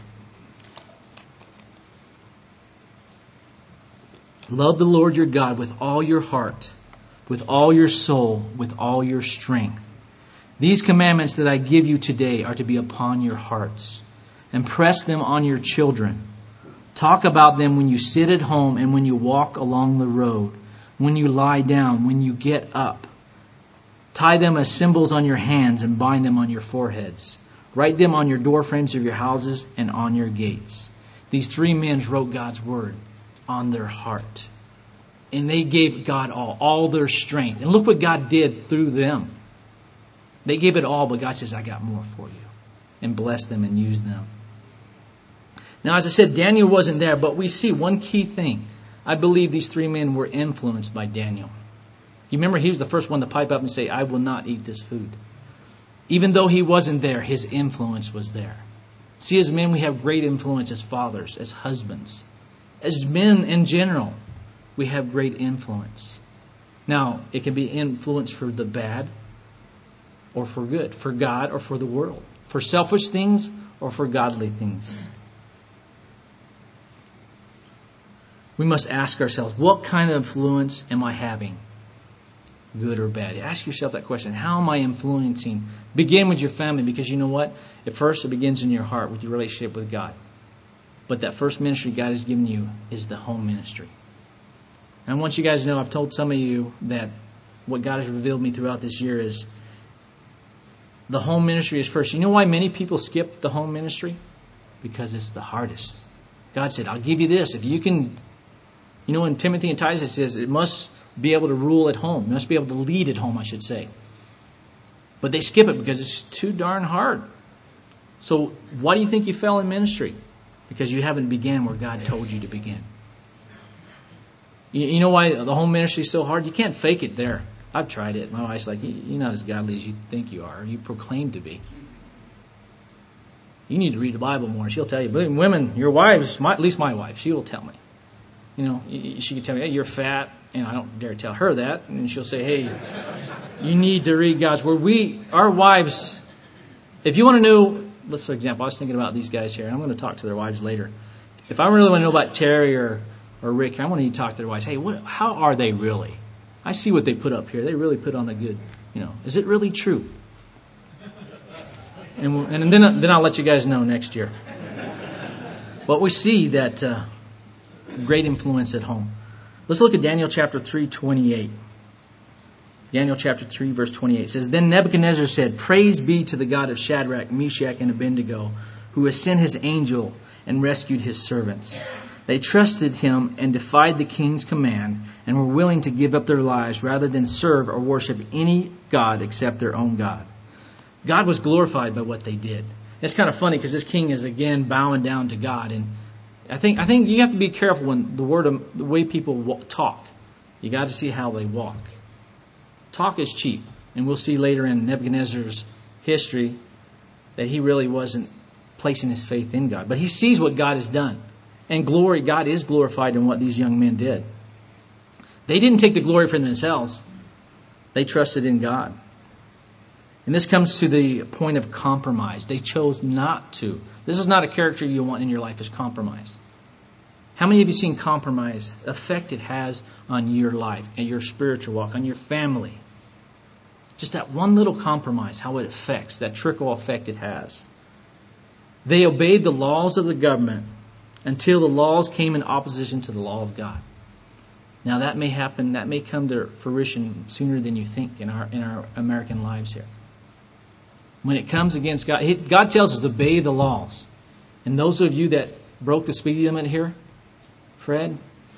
Speaker 4: Love the Lord your God with all your heart, with all your soul, with all your strength. These commandments that I give you today are to be upon your hearts. Impress them on your children. Talk about them when you sit at home and when you walk along the road, when you lie down, when you get up. Tie them as symbols on your hands and bind them on your foreheads. Write them on your doorframes of your houses and on your gates. These three men wrote God's Word on their heart. And they gave God all, all their strength. And look what God did through them. They gave it all, but God says, I got more for you. And blessed them and used them. Now, as I said, Daniel wasn't there, but we see one key thing. I believe these three men were influenced by Daniel. You remember he was the first one to pipe up and say, I will not eat this food. Even though he wasn't there, his influence was there. See, as men, we have great influence as fathers, as husbands. As men in general, we have great influence. Now, it can be influence for the bad or for good, for God or for the world, for selfish things or for godly things. We must ask ourselves, what kind of influence am I having? Good or bad? Ask yourself that question. How am I influencing? Begin with your family, because you know what? At first, it begins in your heart with your relationship with God. But that first ministry God has given you is the home ministry. And I want you guys to know, I've told some of you that what God has revealed me throughout this year is the home ministry is first. You know why many people skip the home ministry? Because it's the hardest. God said, I'll give you this. If you can, you know, in Timothy and Titus it says it must be able to rule at home. It must be able to lead at home, I should say. But they skip it because it's too darn hard. So why do you think you fell in ministry? Because you haven't began where God told you to begin. You, you know why the home ministry is so hard? You can't fake it there. I've tried it. My wife's like, you're not as godly as you think you are. You proclaim to be. You need to read the Bible more. She'll tell you. But women, your wives, my, at least my wife, she will tell me. You know, she can tell me, hey, you're fat. And I don't dare tell her that. And she'll say, hey, you need to read God's Word. We, our wives, if you want to know, let's for example, I was thinking about these guys here. And I'm going to talk to their wives later. If I really want to know about Terry or, or Rick, I want to talk to their wives. Hey, what, how are they really? I see what they put up here. They really put on a good, you know, is it really true? And, we'll, and then, then I'll let you guys know next year. But we see that uh, great influence at home. Let's look at Daniel chapter three, twenty-eight. Daniel chapter three, verse twenty-eight says, Then Nebuchadnezzar said, Praise be to the God of Shadrach, Meshach, and Abednego, who has sent his angel and rescued his servants. They trusted him and defied the king's command and were willing to give up their lives rather than serve or worship any god except their own God. God was glorified by what they did. It's kind of funny because this king is again bowing down to God. And I think I think you have to be careful when the word of, the way people walk, talk. You got to see how they walk. Talk is cheap, and we'll see later in Nebuchadnezzar's history that he really wasn't placing his faith in God. But he sees what God has done, and glory. God is glorified in what these young men did. They didn't take the glory for themselves; they trusted in God. And this comes to the point of compromise. They chose not to. This is not a character you want in your life, is compromise. How many of you seen compromise, the effect it has on your life and your spiritual walk, on your family? Just that one little compromise, how it affects, that trickle effect it has. They obeyed the laws of the government until the laws came in opposition to the law of God. Now that may happen, that may come to fruition sooner than you think in our in our American lives here. When it comes against God, he, God tells us to obey the laws. And those of you that broke the speed limit here, Fred,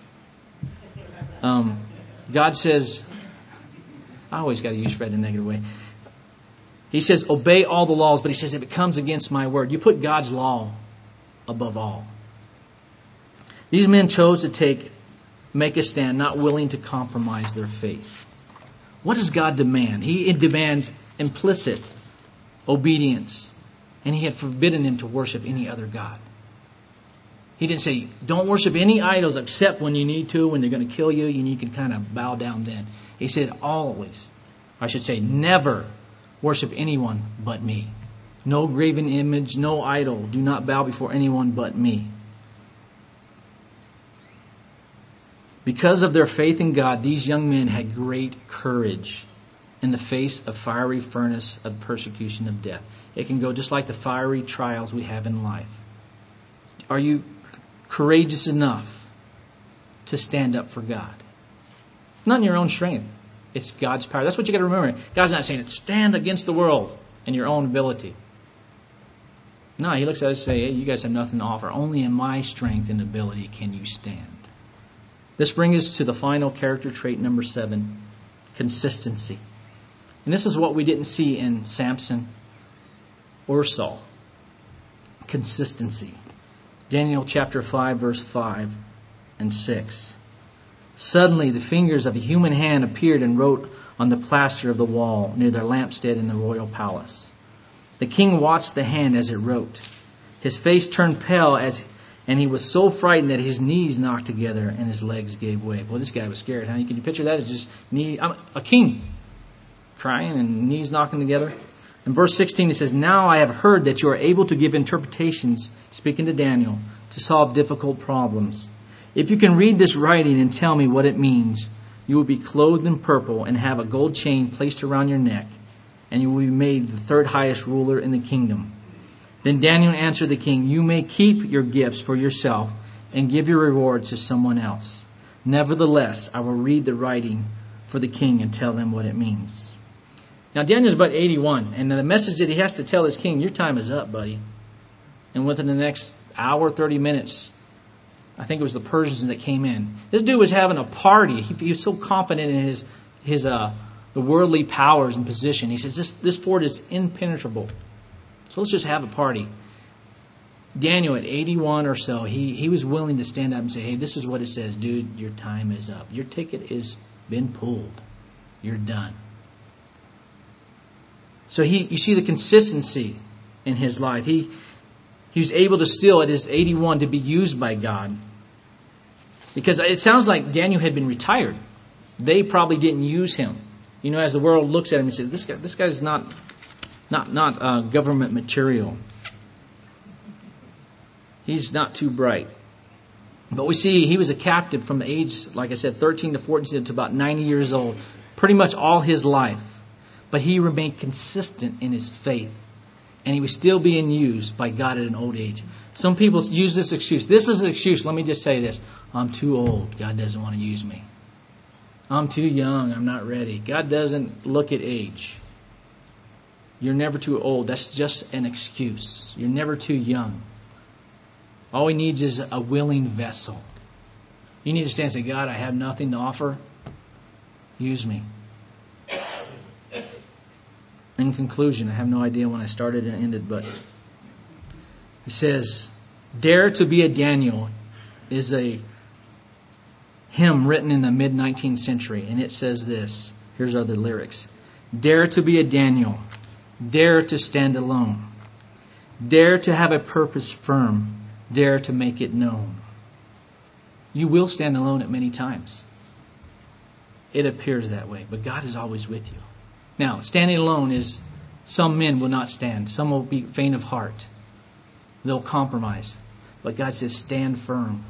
Speaker 4: um, God says, I always got to use Fred in a negative way. He says, obey all the laws, but he says, if it comes against my word, you put God's law above all. These men chose to take, make a stand, not willing to compromise their faith. What does God demand? He demands implicit obedience. And He had forbidden them to worship any other God. He didn't say, don't worship any idols except when you need to, when they're going to kill you, and you can kind of bow down then. He said, always, I should say, never worship anyone but me. No graven image, no idol. Do not bow before anyone but me. Because of their faith in God, these young men had great courage in the face of fiery furnace of persecution of death. It can go just like the fiery trials we have in life. Are you courageous enough to stand up for God? Not in your own strength. It's God's power. That's what you got to remember. God's not saying, stand against the world in your own ability. No, He looks at us and says, hey, you guys have nothing to offer. Only in my strength and ability can you stand. This brings us to the final character trait, number seven, consistency. And this is what we didn't see in Samson or Saul. Consistency. Daniel chapter five, verse five and six. Suddenly the fingers of a human hand appeared and wrote on the plaster of the wall near their lampstand in the royal palace. The king watched the hand as it wrote. His face turned pale as and he was so frightened that his knees knocked together and his legs gave way. Well, this guy was scared. Huh? Can you picture that? It's just knee, I'm a king crying and knees knocking together. In verse sixteen, it says, now I have heard that you are able to give interpretations, speaking to Daniel, to solve difficult problems. If you can read this writing and tell me what it means, you will be clothed in purple and have a gold chain placed around your neck, and you will be made the third highest ruler in the kingdom. Then Daniel answered the king, you may keep your gifts for yourself and give your rewards to someone else. Nevertheless, I will read the writing for the king and tell them what it means. Now Daniel's about eighty-one, and the message that he has to tell his king, your time is up, buddy. And within the next hour, thirty minutes, I think it was the Persians that came in. This dude was having a party. He, he was so confident in his his uh, the worldly powers and position. He says, this, this fort is impenetrable. So let's just have a party. Daniel at eighty-one or so, he, he was willing to stand up and say, hey, this is what it says. Dude, your time is up. Your ticket has been pulled. You're done. So he, you see the consistency in his life. He, he was able to still, at his eighty-one, to be used by God. Because it sounds like Daniel had been retired. They probably didn't use him. You know, as the world looks at him and says, this guy, this guy's not... Not not uh, government material. He's not too bright. But we see he was a captive from the age, like I said, thirteen to fourteen to about ninety years old. Pretty much all his life. But he remained consistent in his faith. And he was still being used by God at an old age. Some people use this excuse. This is an excuse. Let me just say this. I'm too old. God doesn't want to use me. I'm too young. I'm not ready. God doesn't look at age. You're never too old. That's just an excuse. You're never too young. All He needs is a willing vessel. You need to stand and say, God, I have nothing to offer. Use me. In conclusion, I have no idea when I started and ended, but he says, Dare to be a Daniel is a hymn written in the mid-nineteenth century, and it says this. Here's other lyrics. Dare to be a Daniel. Dare to stand alone. Dare to have a purpose firm. Dare to make it known. You will stand alone at many times. It appears that way, but God is always with you. Now, standing alone is, some men will not stand. Some will be faint of heart. They'll compromise. But God says, stand firm.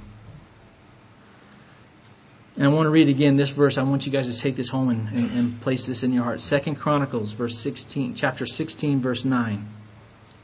Speaker 4: And I want to read again this verse. I want you guys to take this home and, and, and place this in your heart. Second Chronicles, verse sixteen, chapter sixteen, verse nine.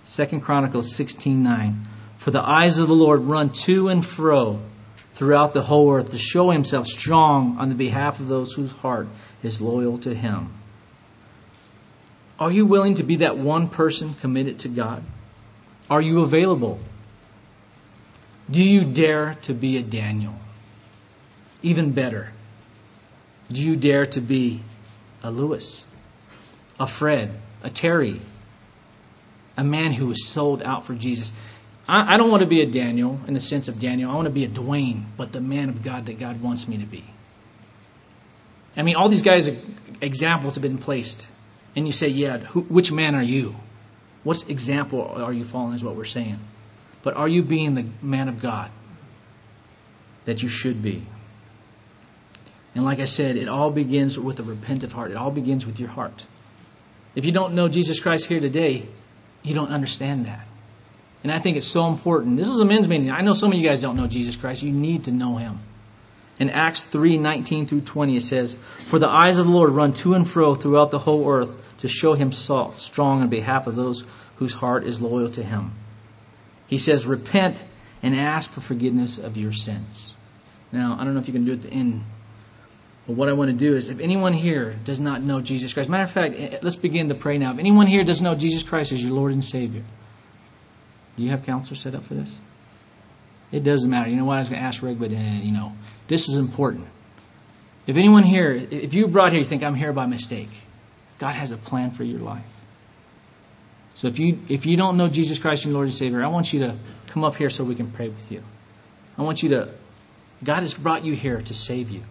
Speaker 4: Second Chronicles sixteen nine. For the eyes of the Lord run to and fro throughout the whole earth to show himself strong on the behalf of those whose heart is loyal to him. Are you willing to be that one person committed to God? Are you available? Do you dare to be a Daniel? Even better, do you dare to be a Lewis, a Fred, a Terry, a man who was sold out for Jesus? I, I don't want to be a Daniel in the sense of Daniel. I want to be a Dwayne, but the man of God that God wants me to be. I mean, all these guys, examples have been placed. And you say, yeah, who, which man are you? What example are you following is what we're saying. But are you being the man of God that you should be? And like I said, it all begins with a repentant heart. It all begins with your heart. If you don't know Jesus Christ here today, you don't understand that. And I think it's so important. This is a men's meeting. I know some of you guys don't know Jesus Christ. You need to know Him. In Acts three nineteen through twenty, it says, For the eyes of the Lord run to and fro throughout the whole earth to show Himself strong on behalf of those whose heart is loyal to Him. He says, repent and ask for forgiveness of your sins. Now, I don't know if you can do it at the end. But what I want to do is, if anyone here does not know Jesus Christ, matter of fact, let's begin to pray now. If anyone here doesn't know Jesus Christ as your Lord and Savior, do you have counselors set up for this? It doesn't matter. You know what? I was going to ask Rick, but uh, you know, this is important. If anyone here, if you brought here, you think I'm here by mistake, God has a plan for your life. So if you if you don't know Jesus Christ as your Lord and Savior, I want you to come up here so we can pray with you. I want you to, God has brought you here to save you.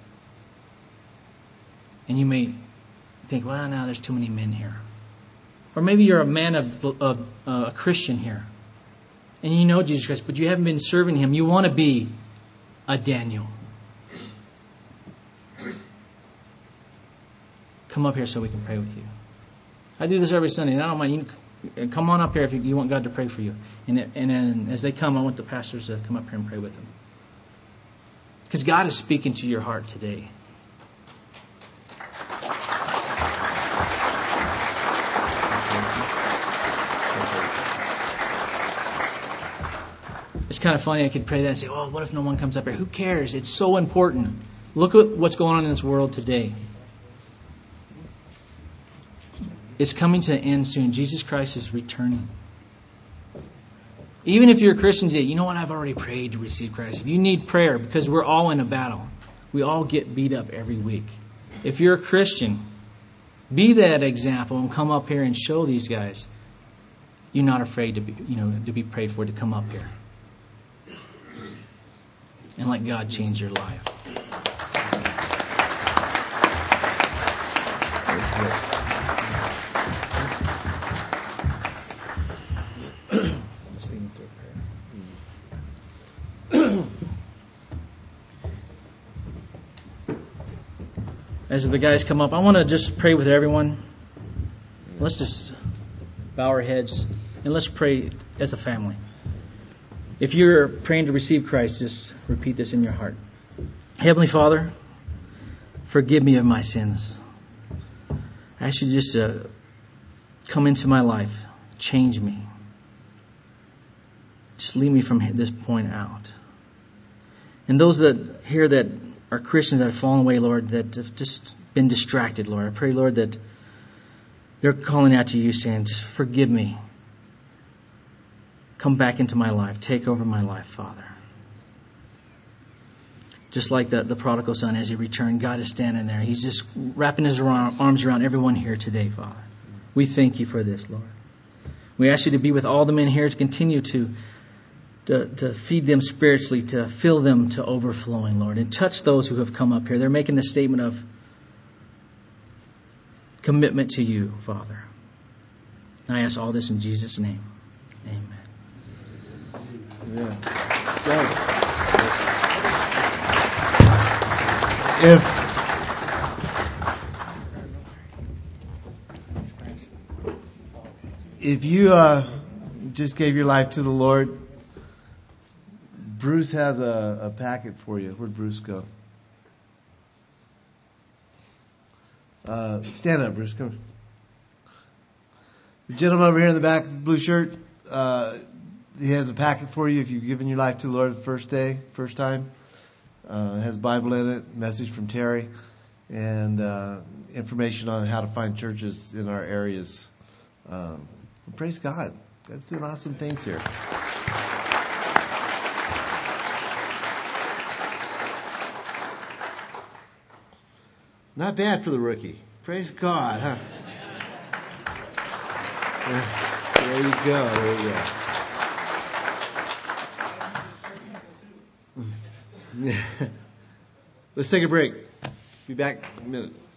Speaker 4: And you may think, well, now there's too many men here. Or maybe you're a man of, of uh, a Christian here. And you know Jesus Christ, but you haven't been serving Him. You want to be a Daniel. Come up here so we can pray with you. I do this every Sunday, and I don't mind. You can come on up here if you want God to pray for you. And, and then as they come, I want the pastors to come up here and pray with them. Because God is speaking to your heart today. It's kind of funny. I could pray that and say, oh, what if no one comes up here? Who cares? It's so important. Look at what's going on in this world today. It's coming to an end soon. Jesus Christ is returning. Even if you're a Christian today, you know what? I've already prayed to receive Christ. If you need prayer, because we're all in a battle. We all get beat up every week. If you're a Christian, be that example and come up here and show these guys you're not afraid to be, you know, to be prayed for, to come up here. And let God change your life. As the guys come up, I want to just pray with everyone. Let's just bow our heads and let's pray as a family. If you're praying to receive Christ, just repeat this in your heart. Heavenly Father, forgive me of my sins. I ask you just to come into my life, change me. Just lead me from this point out. And those that here that are Christians that have fallen away, Lord, that have just been distracted, Lord, I pray, Lord, that they're calling out to you saying, just forgive me. Come back into my life. Take over my life, Father. Just like the, the prodigal son, as he returned, God is standing there. He's just wrapping his arms around everyone here today, Father. We thank you for this, Lord. We ask you to be with all the men here, to continue to, to, to feed them spiritually, to fill them to overflowing, Lord. And touch those who have come up here. They're making the statement of commitment to you, Father. I ask all this in Jesus' name. Amen.
Speaker 3: Yeah. If if you uh, just gave your life to the Lord, Bruce has a, a packet for you. Where'd Bruce go? Uh, stand up, Bruce. Come. The gentleman over here in the back, blue shirt, uh, he has a packet for you if you've given your life to the Lord the first day, first time. Uh, it has a Bible in it, message from Terry, and uh, information on how to find churches in our areas. Um, praise God. God's doing awesome things here. Not bad for the rookie. Praise God, huh? There you go. There you go. Let's take a break. Be back in a minute.